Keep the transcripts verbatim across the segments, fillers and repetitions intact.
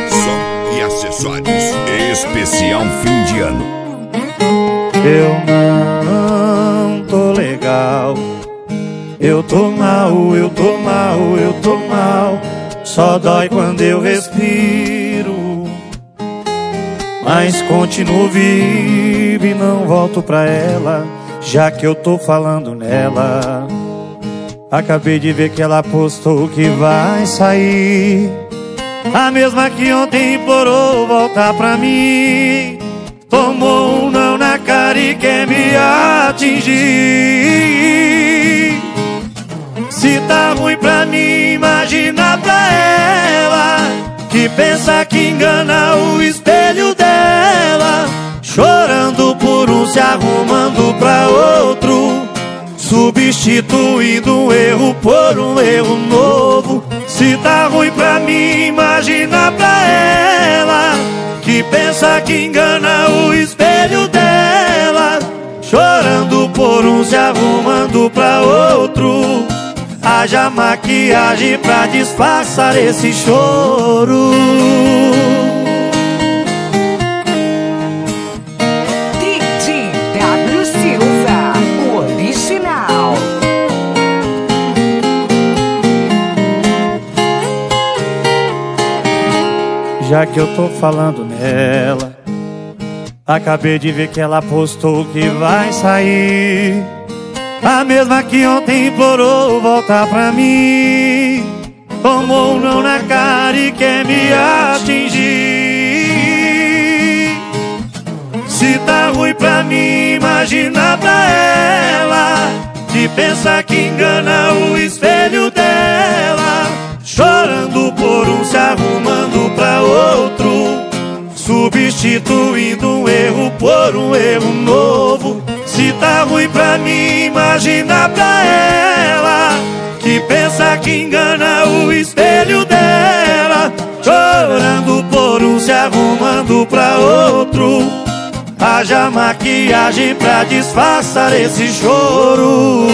Som e acessórios. Especial fim de ano. Eu não tô legal. Eu tô mal, eu tô mal, eu tô mal. Só dói quando eu respiro, mas continuo vivo e não volto pra ela, já que eu tô falando nela. Acabei de ver que ela postou que vai sair, a mesma que ontem implorou voltar pra mim. Tomou um não na cara e quer me atingir. Se tá ruim pra mim, imagina pra ela, que pensa que engana o espelho dela. Chorando por um, se arrumando pra outro, substituindo um erro por um erro novo. Se tá ruim pra mim, imagina pra ela, que pensa que engana o espelho dela. Chorando por um, se arrumando pra outro, haja maquiagem pra disfarçar esse choro. D J W Silva, original. Já que eu tô falando nela, acabei de ver que ela postou que vai sair, a mesma que ontem implorou voltar pra mim. Tomou um não na cara e quer me atingir. Se tá ruim pra mim, imagina pra ela, que pensa que engana o espelho dela. Chorando por um, se arrumando pra outro, substituindo um erro por um erro novo. Se tá ruim pra mim, imagina pra ela, que pensa que engana o espelho dela. Chorando por um, se arrumando pra outro, haja maquiagem pra disfarçar esse choro.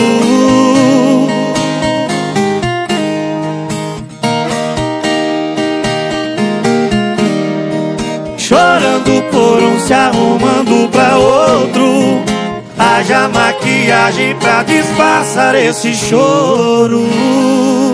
Chorando por um, se arrumando pra outro, haja maquiagem pra disfarçar esse choro.